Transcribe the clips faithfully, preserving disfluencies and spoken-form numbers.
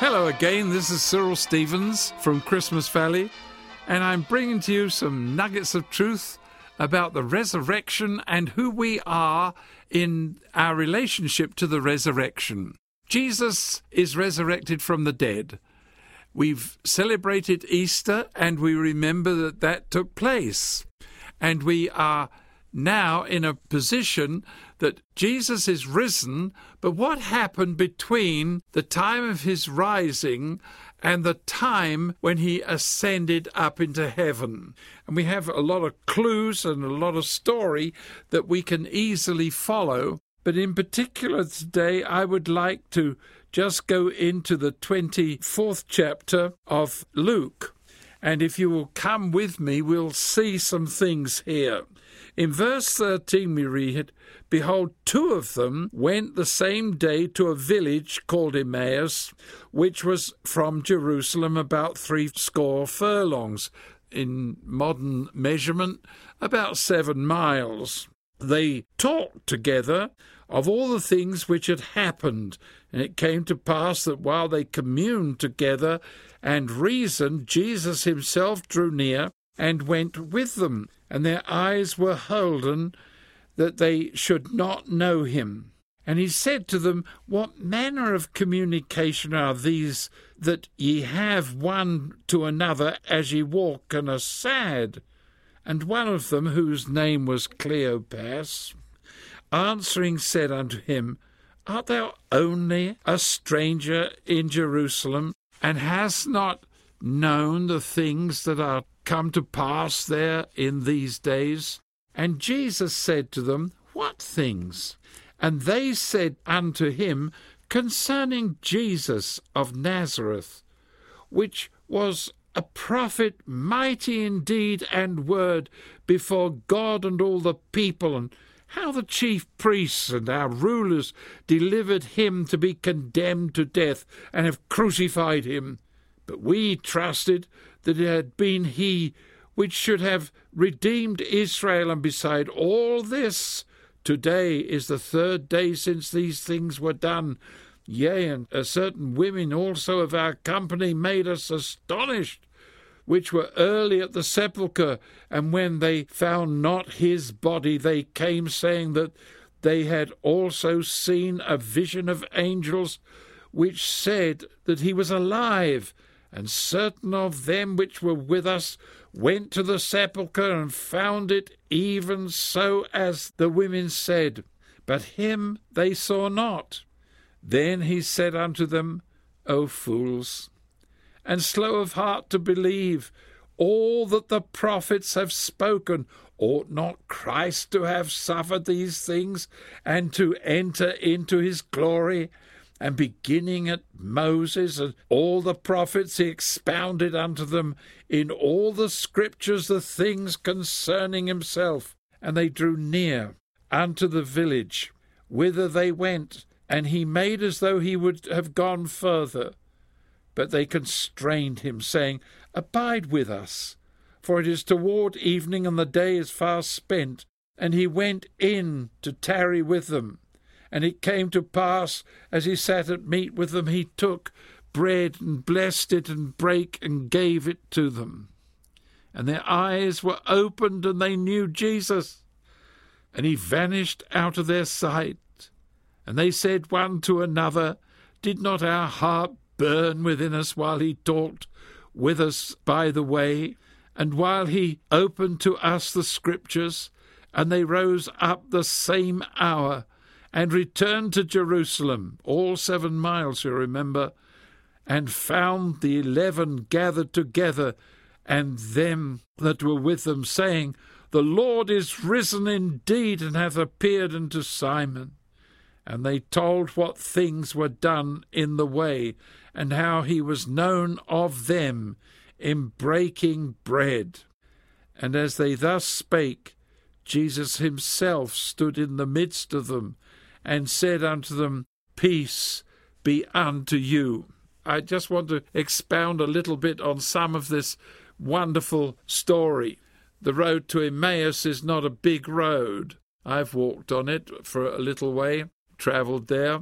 Hello again, this is Cyril Stevens from Christmas Valley, and I'm bringing to you some nuggets of truth about the resurrection and who we are in our relationship to the resurrection. Jesus is resurrected from the dead. We've celebrated Easter and we remember that that took place. And we are now in a position that Jesus is risen, but what happened between the time of his rising and the time when he ascended up into heaven? And we have a lot of clues and a lot of story that we can easily follow. But in particular today, I would like to just go into the twenty-fourth chapter of Luke. And if you will come with me, we'll see some things here. In verse thirteen we read, "Behold, two of them went the same day to a village called Emmaus, which was from Jerusalem about three score furlongs." In modern measurement, about seven miles. They talked together of all the things which had happened. And it came to pass that while they communed together and reasoned, Jesus himself drew near and went with them. And their eyes were holden that they should not know him. And he said to them, "What manner of communication are these that ye have one to another as ye walk and are sad?" And one of them, whose name was Cleopas, answering said unto him, "Art thou only a stranger in Jerusalem, and hast not known the things that are come to pass there in these days?" And Jesus said to them, "What things?" And they said unto him, "Concerning Jesus of Nazareth, which was a prophet, mighty in deed and word before God and all the people, and how the chief priests and our rulers delivered him to be condemned to death, and have crucified him. But we trusted that it had been he which should have redeemed Israel, and beside all this, today is the third day since these things were done. Yea, and a certain women also of our company made us astonished, which were early at the sepulchre, and when they found not his body, they came, saying that they had also seen a vision of angels, which said that he was alive. And certain of them which were with us went to the sepulchre, and found it even so as the women said, but him they saw not. Then he said unto them, O fools, and slow of heart to believe all that the prophets have spoken, ought not Christ to have suffered these things, and to enter into his glory? And beginning at Moses and all the prophets, he expounded unto them in all the scriptures the things concerning himself. And they drew near unto the village whither they went, and he made as though he would have gone further. But they constrained him, saying, Abide with us, for it is toward evening, and the day is far spent. And he went in to tarry with them. And it came to pass, as he sat at meat with them, he took bread, and blessed it, and brake, and gave it to them. And their eyes were opened, and they knew Jesus. And he vanished out of their sight. And they said one to another, Did not our heart burn within us while he talked with us by the way, and while he opened to us the scriptures? And they rose up the same hour, and returned to Jerusalem, all seven miles, you remember, and found the eleven gathered together, and them that were with them, saying, The Lord is risen indeed, and hath appeared unto Simon. And they told what things were done in the way, and how he was known of them in breaking bread. And as they thus spake, Jesus himself stood in the midst of them, and said unto them, Peace be unto you. I just want to expound a little bit on some of this wonderful story. The road to Emmaus is not a big road. I've walked on it for a little way, travelled there.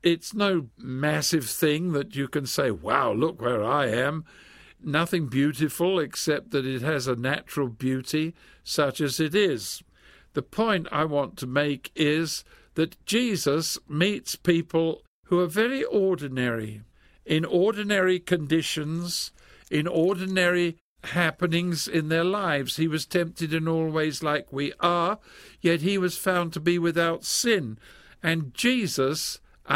It's no massive thing that you can say, wow, look where I am. Nothing beautiful except that it has a natural beauty such as it is. The point I want to make is that Jesus meets people who are very ordinary, in ordinary conditions, in ordinary happenings in their lives. He was tempted in all ways like we are, yet he was found to be without sin. And Jesus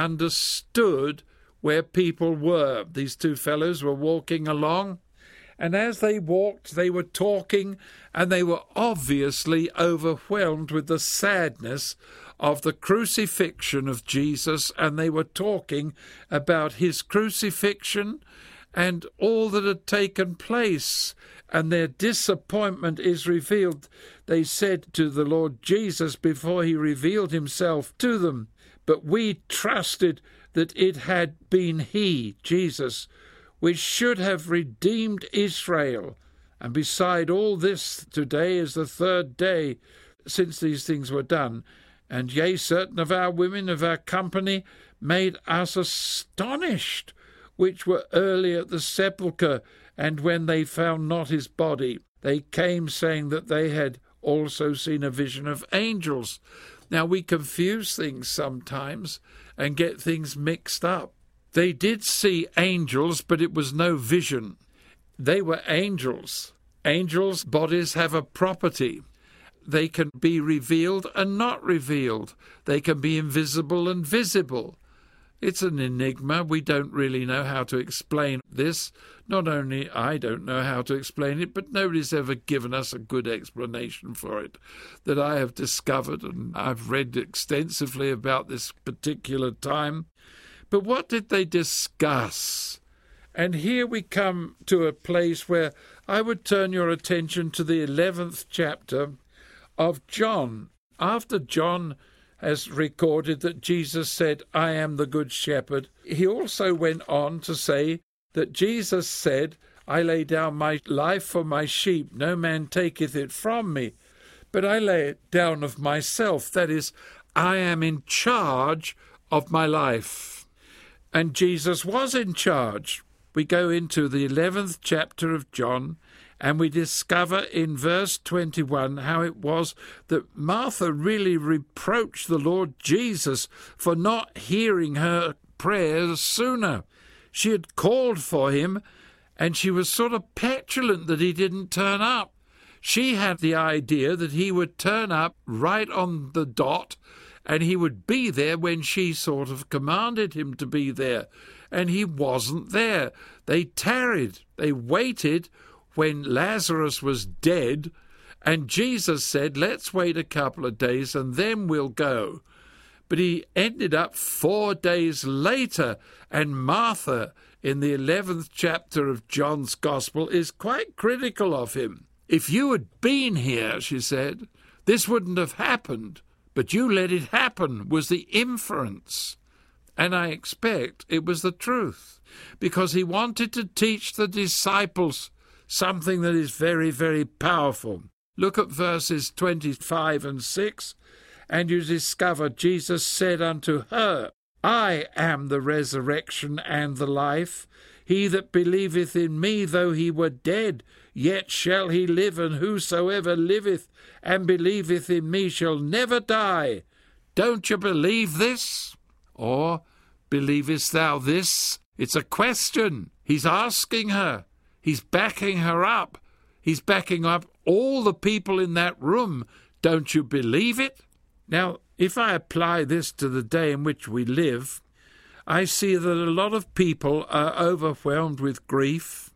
understood where people were. These two fellows were walking along, and as they walked, they were talking, and they were obviously overwhelmed with the sadness of the crucifixion of Jesus, and they were talking about his crucifixion and all that had taken place, and their disappointment is revealed. They said to the Lord Jesus before he revealed himself to them, "But we trusted that it had been he, Jesus, which should have redeemed Israel. And beside all this, today is the third day since these things were done. And yea, certain of our women of our company made us astonished, which were early at the sepulchre, and when they found not his body, they came saying that they had also seen a vision of angels." Now, we confuse things sometimes and get things mixed up. They did see angels, but it was no vision. They were angels. Angels' bodies have a property. They can be revealed and not revealed. They can be invisible and visible. It's an enigma. We don't really know how to explain this. Not only I don't know how to explain it, but nobody's ever given us a good explanation for it that I have discovered, and I've read extensively about this particular time. But what did they discuss? And here we come to a place where I would turn your attention to the eleventh chapter of John. After John has recorded that Jesus said, "I am the good shepherd," he also went on to say that Jesus said, "I lay down my life for my sheep. No man taketh it from me, but I lay it down of myself." That is, I am in charge of my life. And Jesus was in charge. We go into the eleventh chapter of John, and we discover in verse twenty-one how it was that Martha really reproached the Lord Jesus for not hearing her prayers sooner. She had called for him, and she was sort of petulant that he didn't turn up. She had the idea that he would turn up right on the dot, and he would be there when she sort of commanded him to be there. And he wasn't there. They tarried. They waited when Lazarus was dead, and Jesus said, "Let's wait a couple of days and then we'll go." But he ended up four days later, and Martha, in the eleventh chapter of John's Gospel, is quite critical of him. "If you had been here," she said, "this wouldn't have happened, but you let it happen," was the inference. And I expect it was the truth, because he wanted to teach the disciples something that is very, very powerful. Look at verses twenty-five and six, and you discover Jesus said unto her, "I am the resurrection and the life. He that believeth in me, though he were dead, yet shall he live, and whosoever liveth and believeth in me shall never die. Don't you believe this?" Or, "Believest thou this?" It's a question. He's asking her. He's backing her up. He's backing up all the people in that room. Don't you believe it? Now, if I apply this to the day in which we live, I see that a lot of people are overwhelmed with grief,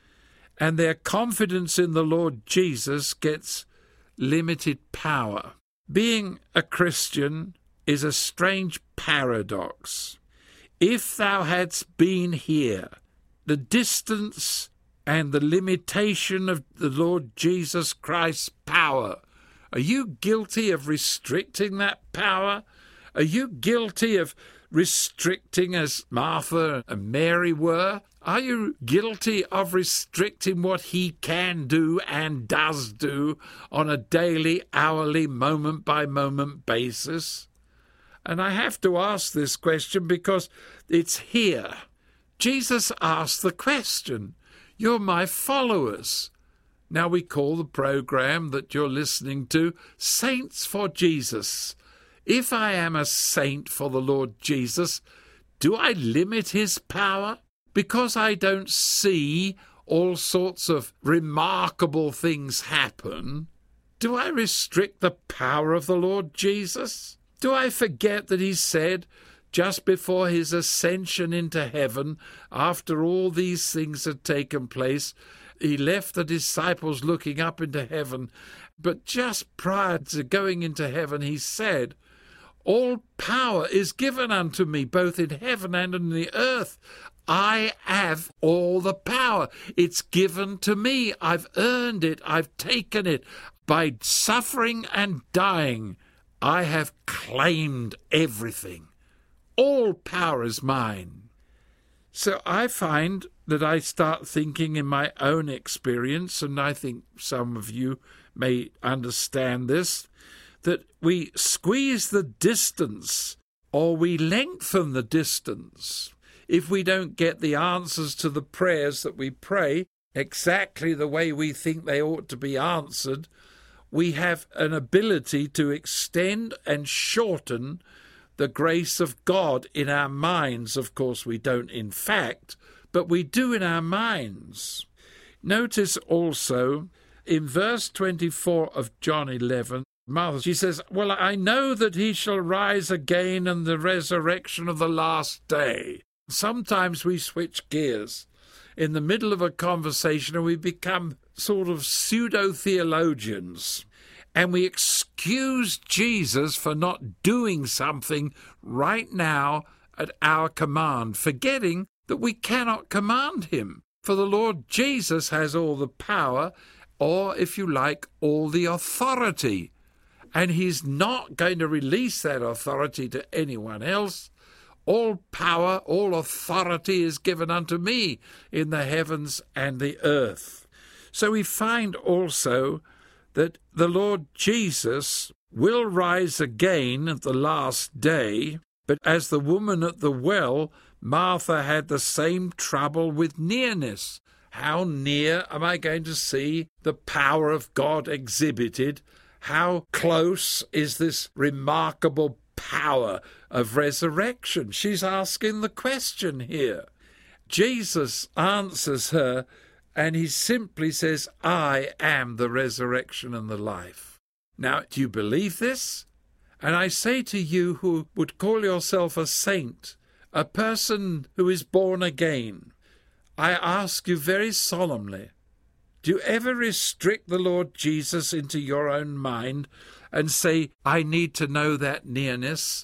and their confidence in the Lord Jesus gets limited power. Being a Christian is a strange paradox. If thou hadst been here, the distance and the limitation of the Lord Jesus Christ's power, are you guilty of restricting that power? Are you guilty of restricting as Martha and Mary were? Are you guilty of restricting what he can do and does do on a daily, hourly, moment-by-moment basis? And I have to ask this question because it's here. Jesus asked the question. You're my followers. Now we call the program that you're listening to Saints for Jesus. If I am a saint for the Lord Jesus, do I limit his power? Because I don't see all sorts of remarkable things happen, do I restrict the power of the Lord Jesus? Do I forget that he said, just before his ascension into heaven, after all these things had taken place, he left the disciples looking up into heaven, but just prior to going into heaven, he said, all power is given unto me, both in heaven and in the earth. I have all the power. It's given to me. I've earned it. I've taken it. By suffering and dying, I have claimed everything. All power is mine. So I find that I start thinking in my own experience, and I think some of you may understand this, that we squeeze the distance or we lengthen the distance if we don't get the answers to the prayers that we pray exactly the way we think they ought to be answered. We have an ability to extend and shorten the grace of God in our minds. Of course, we don't in fact, but we do in our minds. Notice also in verse twenty-four of John eleven, Mother, she says, well, I know that he shall rise again in the resurrection of the last day. Sometimes we switch gears in the middle of a conversation and we become sort of pseudo-theologians, and we excuse Jesus for not doing something right now at our command, forgetting that we cannot command him. For the Lord Jesus has all the power, or, if you like, all the authority. And he's not going to release that authority to anyone else. All power, all authority is given unto me in the heavens and the earth. So we find also that the Lord Jesus will rise again at the last day, but as the woman at the well, Martha had the same trouble with nearness. How near am I going to see the power of God exhibited? How close is this remarkable power of resurrection? She's asking the question here. Jesus answers her, and he simply says, I am the resurrection and the life. Now, do you believe this? And I say to you who would call yourself a saint, a person who is born again, I ask you very solemnly, do you ever restrict the Lord Jesus into your own mind and say, I need to know that nearness?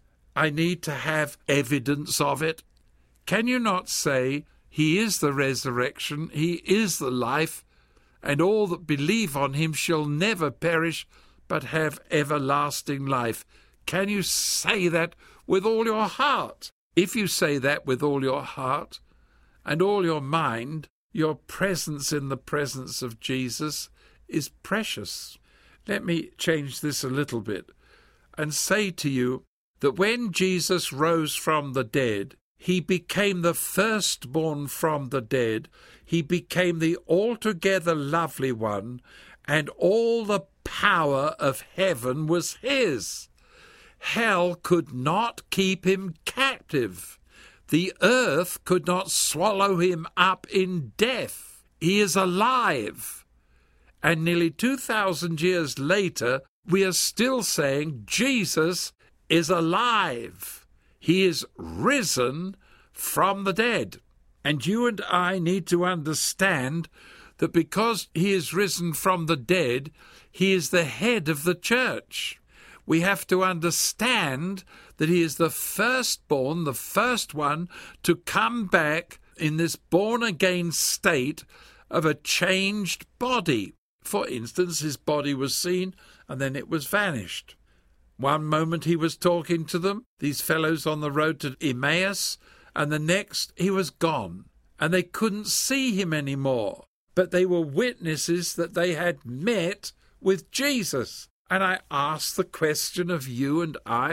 I need to have evidence of it? Can you not say, he is the resurrection, he is the life, and all that believe on him shall never perish, but have everlasting life? Can you say that with all your heart? If you say that with all your heart and all your mind, your presence in the presence of Jesus is precious. Let me change this a little bit and say to you that when Jesus rose from the dead, he became the firstborn from the dead. He became the altogether lovely one, and all the power of heaven was his. Hell could not keep him captive. The earth could not swallow him up in death. He is alive. And nearly two thousand years later, we are still saying Jesus is alive. He is risen from the dead. And you and I need to understand that because he is risen from the dead, he is the head of the church. We have to understand that he is the firstborn, the first one to come back in this born-again state of a changed body. For instance, his body was seen and then it was vanished. One moment he was talking to them, these fellows on the road to Emmaus, and the next he was gone, and they couldn't see him anymore. But they were witnesses that they had met with Jesus. And I ask the question of you and I,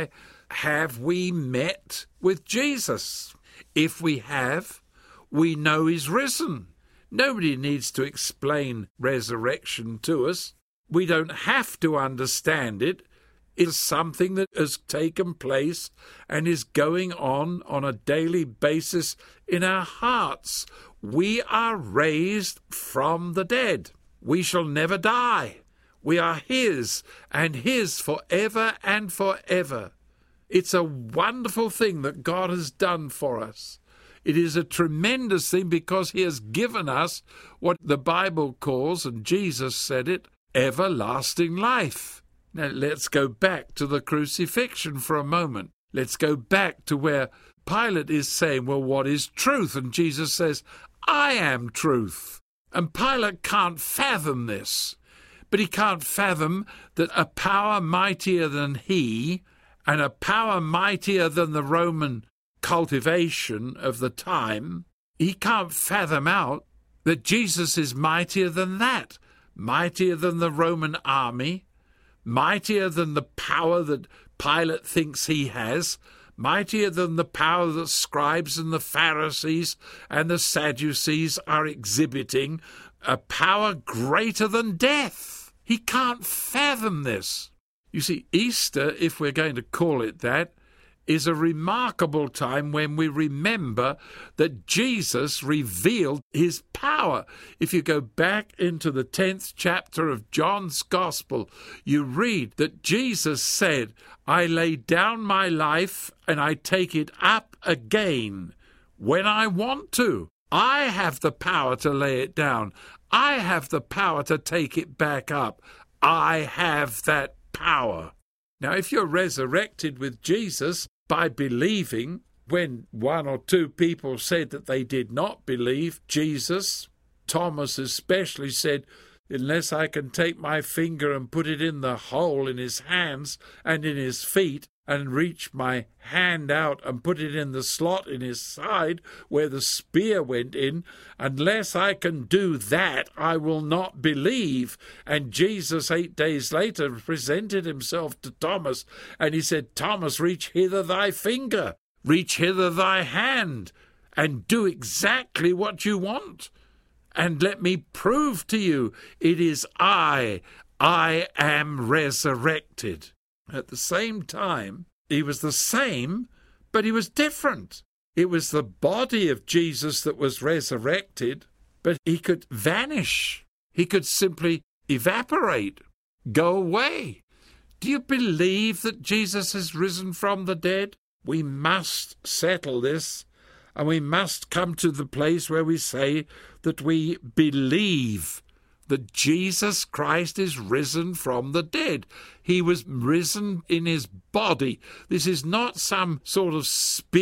have we met with Jesus? If we have, we know he's risen. Nobody needs to explain resurrection to us. We don't have to understand it. It's something that has taken place and is going on on a daily basis in our hearts. We are raised from the dead. We shall never die. We are his, and his forever and forever. It's a wonderful thing that God has done for us. It is a tremendous thing because he has given us what the Bible calls, and Jesus said it, everlasting life. Now let's go back to the crucifixion for a moment. Let's go back to where Pilate is saying, well, what is truth? And Jesus says, I am truth. And Pilate can't fathom this. But he can't fathom that a power mightier than he and a power mightier than the Roman cultivation of the time, he can't fathom out that Jesus is mightier than that, mightier than the Roman army, mightier than the power that Pilate thinks he has, mightier than the power that scribes and the Pharisees and the Sadducees are exhibiting, a power greater than death. He can't fathom this. You see, Easter, if we're going to call it that, is a remarkable time when we remember that Jesus revealed his power. If you go back into the tenth chapter of John's Gospel, you read that Jesus said, I lay down my life and I take it up again when I want to. I have the power to lay it down. I have the power to take it back up. I have that power. Now, if you're resurrected with Jesus by believing, when one or two people said that they did not believe Jesus, Thomas especially said, unless I can take my finger and put it in the hole in his hands and in his feet, and reach my hand out and put it in the slot in his side where the spear went in, unless I can do that, I will not believe. And Jesus, eight days later, presented himself to Thomas, and he said, Thomas, reach hither thy finger, reach hither thy hand, and do exactly what you want. And let me prove to you, it is I, I am resurrected. At the same time, he was the same, but he was different. It was the body of Jesus that was resurrected, but he could vanish. He could simply evaporate, go away. Do you believe that Jesus has risen from the dead? We must settle this, and we must come to the place where we say that we believe that Jesus Christ is risen from the dead. He was risen in his body. This is not some sort of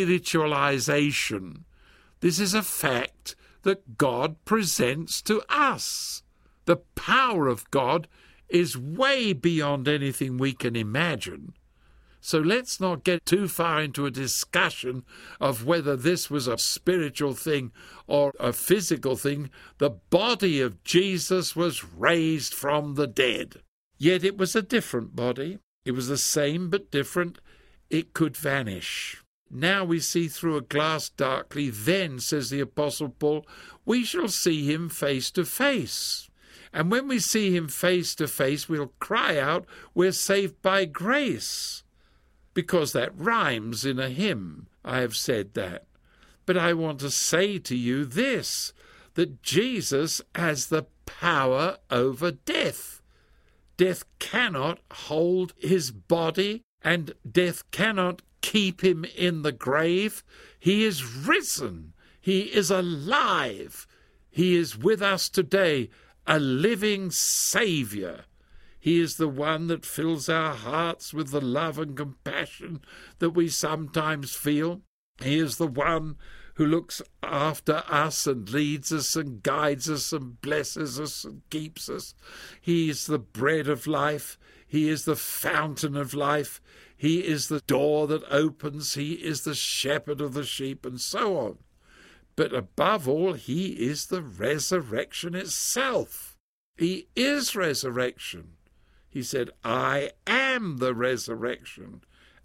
spiritualization. This is a fact that God presents to us. The power of God is way beyond anything we can imagine. So let's not get too far into a discussion of whether this was a spiritual thing or a physical thing. The body of Jesus was raised from the dead. Yet it was a different body. It was the same but different. It could vanish. Now we see through a glass darkly. Then, says the Apostle Paul, we shall see him face to face. And when we see him face to face, we'll cry out, we're saved by grace. Because that rhymes in a hymn, I have said that. But I want to say to you this, that Jesus has the power over death. Death cannot hold his body, and death cannot keep him in the grave. He is risen. He is alive. He is with us today, a living Saviour. He is the one that fills our hearts with the love and compassion that we sometimes feel. He is the one who looks after us and leads us and guides us and blesses us and keeps us. He is the bread of life. He is the fountain of life. He is the door that opens. He is the shepherd of the sheep, and so on. But above all, he is the resurrection itself. He is resurrection. He said, I am the resurrection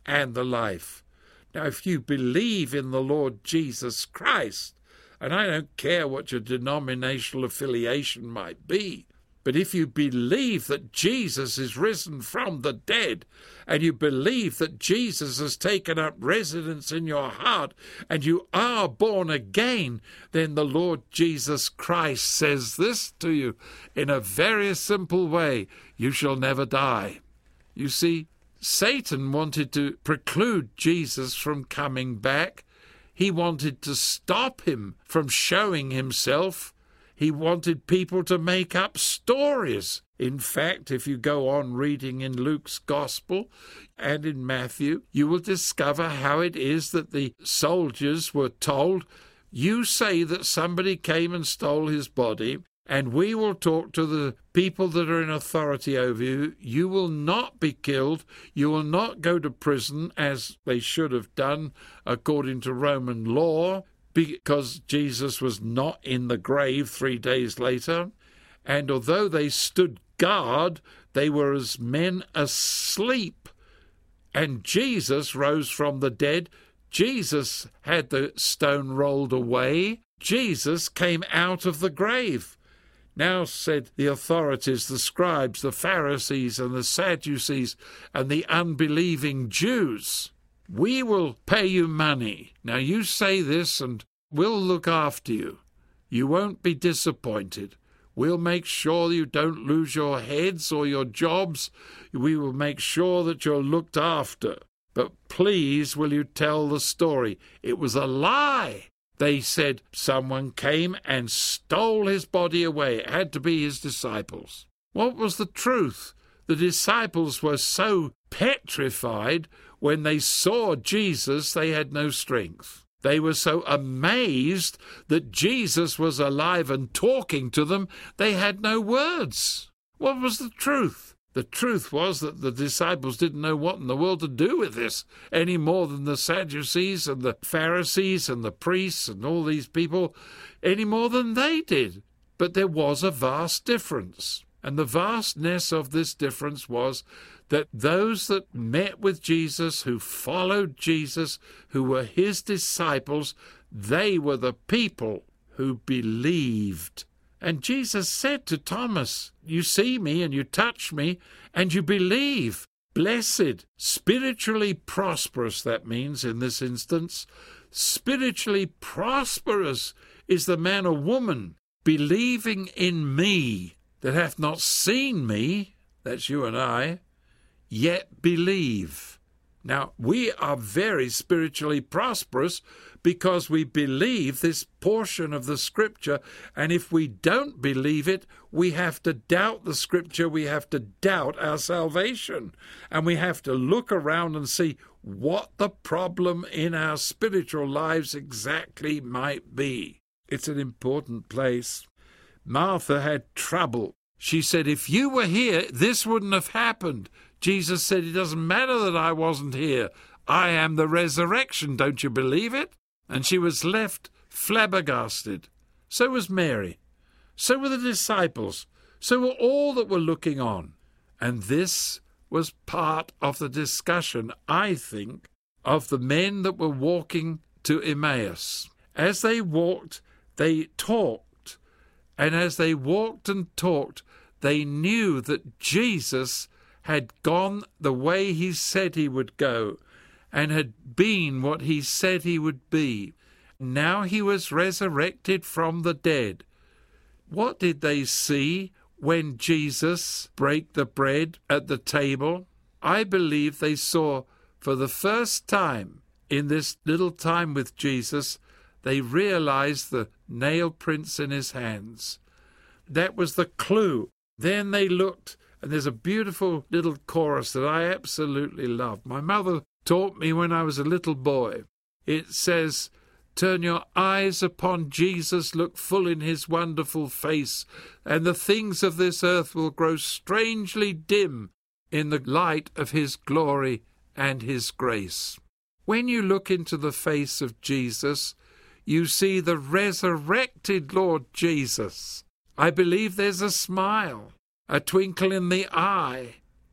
and the life. Now, if you believe in the Lord Jesus Christ, and I don't care what your denominational affiliation might be, but if you believe that Jesus is risen from the dead, and you believe that Jesus has taken up residence in your heart, and you are born again, then the Lord Jesus Christ says this to you in a very simple way: you shall never die. You see, Satan wanted to preclude Jesus from coming back. He wanted to stop him from showing himself. He wanted people to make up stories. In fact, if you go on reading in Luke's Gospel and in Matthew, you will discover how it is that the soldiers were told, you say that somebody came and stole his body, and we will talk to the people that are in authority over you. You will not be killed. You will not go to prison, as they should have done according to Roman law, because Jesus was not in the grave three days later. And although they stood guard, they were as men asleep. And Jesus rose from the dead. Jesus had the stone rolled away. Jesus came out of the grave. Now, said the authorities, the scribes, the Pharisees, and the Sadducees, and the unbelieving Jews, we will pay you money. Now, you say this, and we'll look after you. You won't be disappointed. We'll make sure you don't lose your heads or your jobs. We will make sure that you're looked after. But please, will you tell the story? It was a lie. They said someone came and stole his body away. It had to be his disciples. What was the truth? The disciples were so petrified when they saw Jesus, they had no strength. They were so amazed that Jesus was alive and talking to them, they had no words. What was the truth? The truth was that the disciples didn't know what in the world to do with this, any more than the Sadducees and the Pharisees and the priests and all these people, any more than they did. But there was a vast difference. And the vastness of this difference was that those that met with Jesus, who followed Jesus, who were his disciples, they were the people who believed. And Jesus said to Thomas, you see me and you touch me and you believe. Blessed, spiritually prosperous, that means in this instance. Spiritually prosperous is the man or woman believing in me, that hath not seen me, that's you and I, yet believe. Now, we are very spiritually prosperous because we believe this portion of the Scripture, and if we don't believe it, we have to doubt the Scripture, we have to doubt our salvation, and we have to look around and see what the problem in our spiritual lives exactly might be. It's an important place. Martha had trouble. She said, if you were here, this wouldn't have happened. Jesus said, it doesn't matter that I wasn't here. I am the resurrection. Don't you believe it? And she was left flabbergasted. So was Mary. So were the disciples. So were all that were looking on. And this was part of the discussion, I think, of the men that were walking to Emmaus. As they walked, they talked. And as they walked and talked, they knew that Jesus had gone the way he said he would go, and had been what he said he would be. Now he was resurrected from the dead. What did they see when Jesus brake the bread at the table? I believe they saw for the first time in this little time with Jesus, they realized the nail prints in his hands. That was the clue. Then they looked, and there's a beautiful little chorus that I absolutely love. My mother taught me when I was a little boy. It says, turn your eyes upon Jesus, look full in his wonderful face, and the things of this earth will grow strangely dim in the light of his glory and his grace. When you look into the face of Jesus, you see the resurrected Lord Jesus. I believe there's a smile, a twinkle in the eye.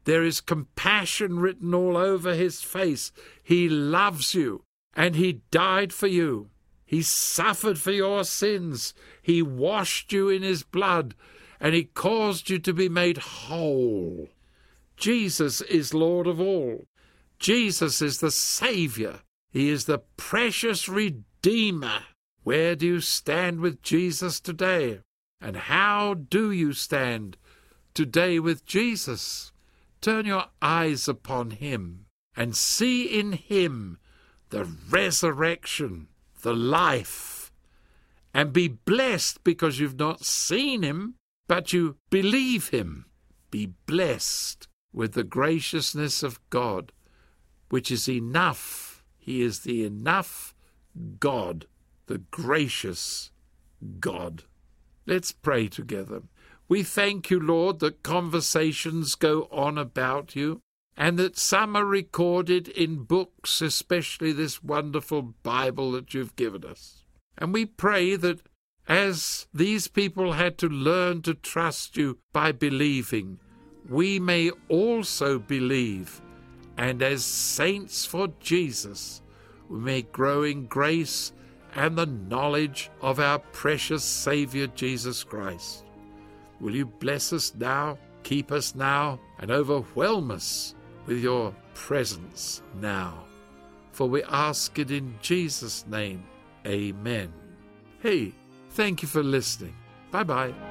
There is compassion written all over his face. He loves you, and he died for you. He suffered for your sins. He washed you in his blood, and he caused you to be made whole. Jesus is Lord of all. Jesus is the Saviour. He is the precious Redeemer. Where do you stand with Jesus today? And how do you stand today with Jesus? Turn your eyes upon him and see in him the resurrection, the life, and be blessed because you've not seen him, but you believe him. Be blessed with the graciousness of God, which is enough. He is the enough God, the gracious God. Let's pray together. We thank you, Lord, that conversations go on about you, and that some are recorded in books, especially this wonderful Bible that you've given us. And we pray that as these people had to learn to trust you by believing, we may also believe, and as saints for Jesus, we may grow in grace and the knowledge of our precious Saviour Jesus Christ. Will you bless us now, keep us now, and overwhelm us with your presence now? For we ask it in Jesus' name. Amen. Hey, thank you for listening. Bye-bye.